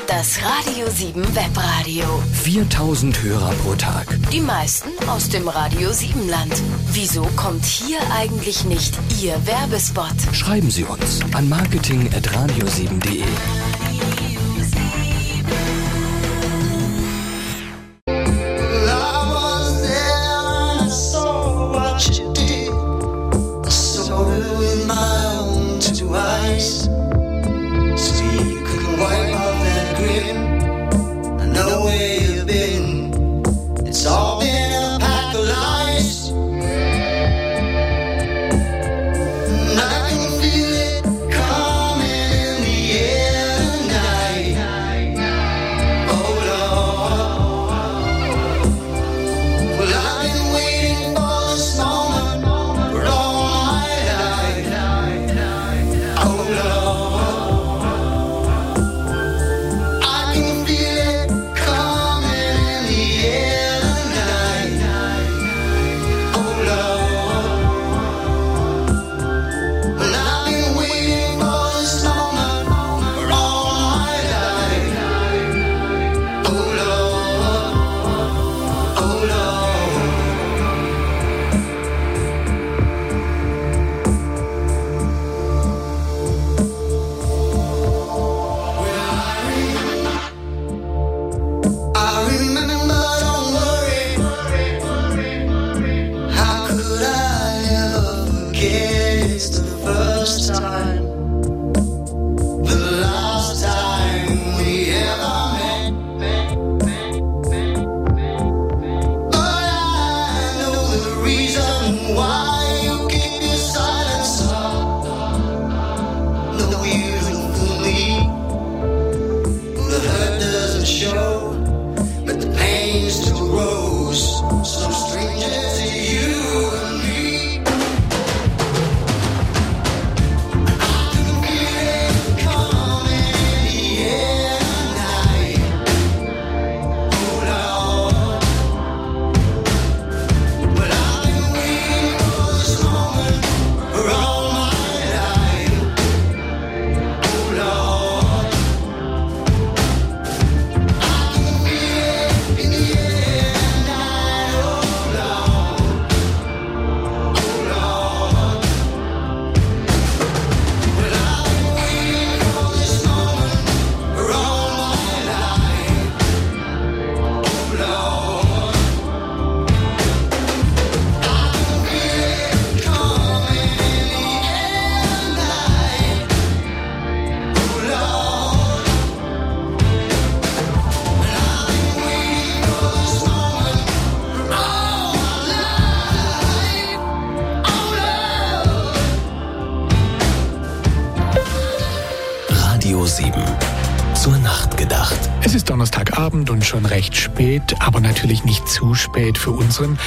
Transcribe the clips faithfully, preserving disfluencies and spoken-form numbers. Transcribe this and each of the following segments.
Das Radio sieben Webradio. viertausend Hörer pro Tag. Die meisten aus dem Radio sieben Land. Wieso kommt hier eigentlich nicht Ihr Werbespot? Schreiben Sie uns an marketing at radio sieben punkt de. Donnerstagabend und schon recht spät, aber natürlich nicht zu spät für unseren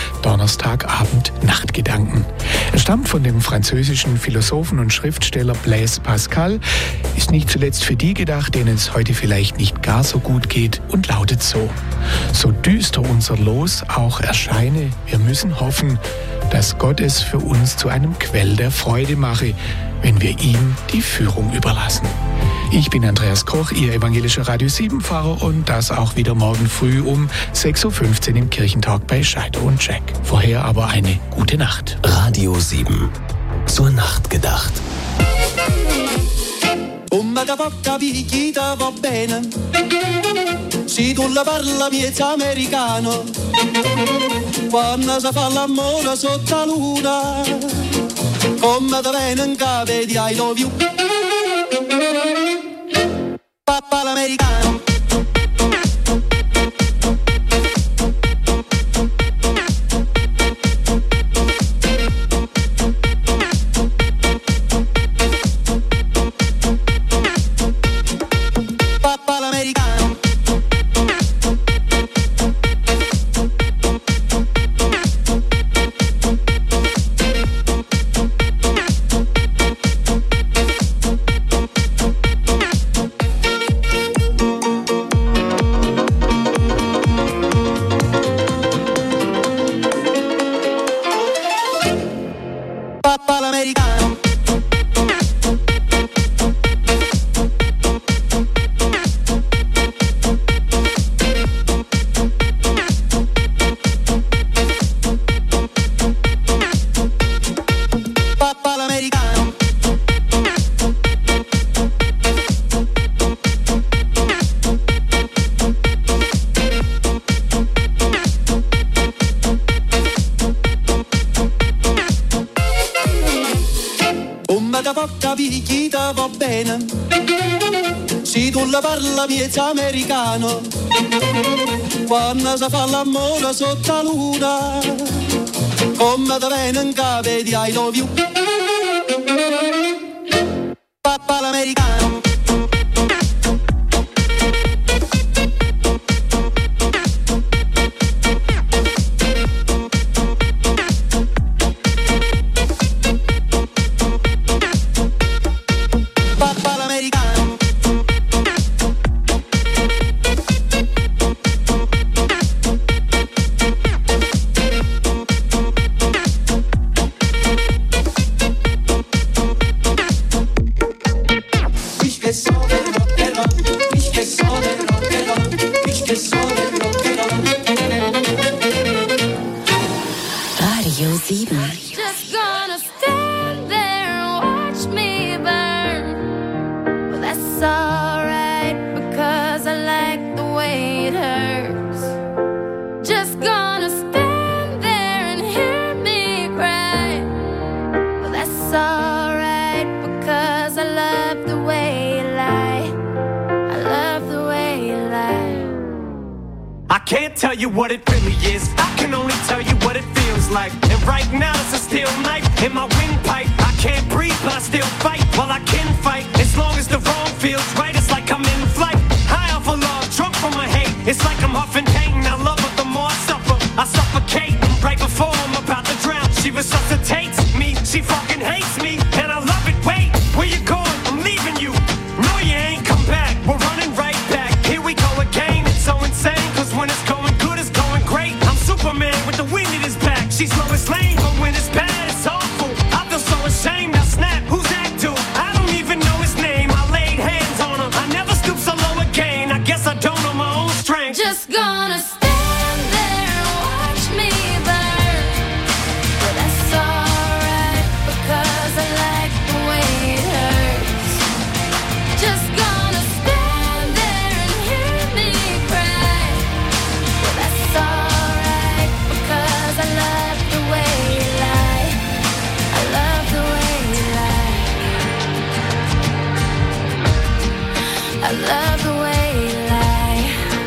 Donnerstagabend-Nachtgedanken. Er stammt von dem französischen Philosophen und Schriftsteller Blaise Pascal, ist nicht zuletzt für die gedacht, denen es heute vielleicht nicht gar so gut geht und lautet so: So düster unser Los auch erscheine, wir müssen hoffen, dass Gott es für uns zu einem Quell der Freude mache, wenn wir ihm die Führung überlassen. Ich bin Andreas Koch, Ihr evangelischer Radio sieben-Fahrer und das auch wieder morgen früh um sechs Uhr fünfzehn im Kirchentalk bei Scheider und Jack. Vorher aber eine gute Nacht. Radio sieben. Zur Nacht gedacht. Come da poca picchita va bene, se tu la parla miezza americano, quando si fa l'amore sotto la luna, come da bene in cave di I love you, papà l'americano. la parla miezza americano, quando si fa l'amore sotto la luna, come da viene in cave di I love you. Papà l'americano. What it really is, I can only tell you what it feels like. And right now it's a steel knife in my windpipe. I can't breathe, but I still fight. While I can fight, as long as the wrong feels right, it's like I'm in flight. High off of love, drunk from my hate. It's like I'm huffing pain. I love her, the more I suffer, I suffocate. Right before I'm about to drown, she resuscitates me. She fucking hates me, and I love it. Wait, where you going? I'm leaving you. No, you ain't come back. We're running right back. Here we go again. It's so insane, cause when it's going great, I'm Superman with the wind in his back. She's Lois Lane, but when it's bad, it's awful. I feel so ashamed, I snap. Who's that dude? I don't even know his name. I laid hands on him. I never stoop so low again. I guess I don't know my own strength. Just gonna stand there and watch me burn. But that's alright, because I like the way it hurts. Just gonna stand there and hear me cry. But that's alright. I love the way you lie. I love the way you lie. I love the way you lie.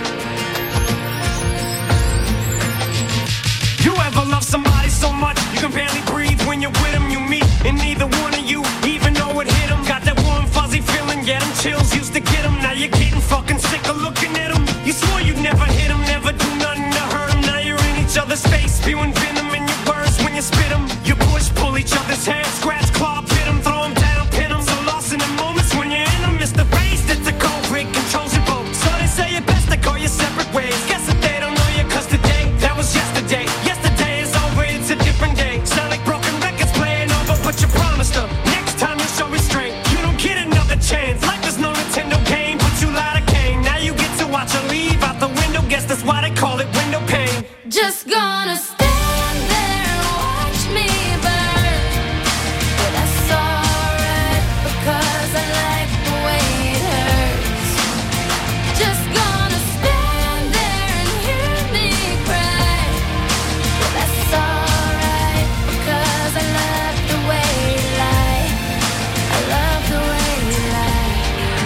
You ever love somebody so much you can barely breathe when you're with them? You meet and neither one of you even know it hit them. Got that warm fuzzy feeling, yeah, them chills used to get them. Now you're getting fucking sick of looking at them. You swore you'd never hit them, never do nothing to hurt them. Now you're in each other's face, spewing venom in your words when you spit them. You push, pull each other's hair, scratch, claw, pit them, throw them down, pin them. So lost in the moments when you're in them, it's the race that's the cold break, controls your boat. So they say it best to go your separate ways. Guess that they don't know you, cause today, that was yesterday. Yesterday is over, it's a different day. Sound like broken records playing over, but you promised them next time you show restraint. You don't get another chance. Life is no Nintendo game, but you lied again. Now you get to watch her leave out the window. Guess that's why they call it window pane. Just gonna stand there and watch me burn. But that's alright, because I like the way it hurts. Just gonna stand there and hear me cry. But that's alright, because I love the way you lie. I love the way you lie.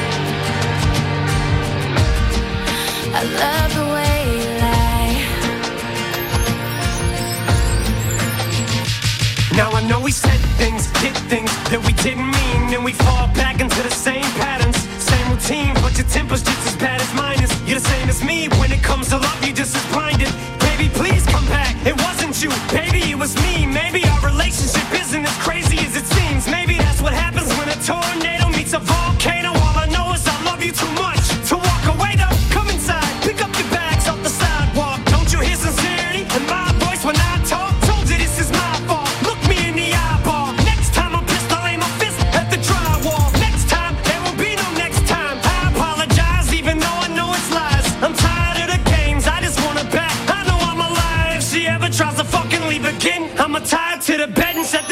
I love the way you lie. Now I know we said things, did things that we didn't mean, and we fall back into the same patterns, same routine, but your temper's just as bad as mine is. You're the same as me, when it comes to love, you're just as blinded. Baby, please come back, it wasn't you, baby, it was me. Maybe our relationship isn't as crazy as it seems. Maybe that's what happens when a tornado meets a volcano. All I know is I love you too much to walk away though. Come inside, pick up your bags off the sidewalk. Don't you hear sincerity in my voice when I talk? Told you this is my fault. Look me in the eyeball. Next time I'm pissed, I'll aim my fist at the drywall. Next time, there will be no next time. I apologize, even though I know it's lies. I'm tired of the games, I just want her back. I know I'm alive. If she ever tries to fucking leave again, I'ma tie her to the bed and set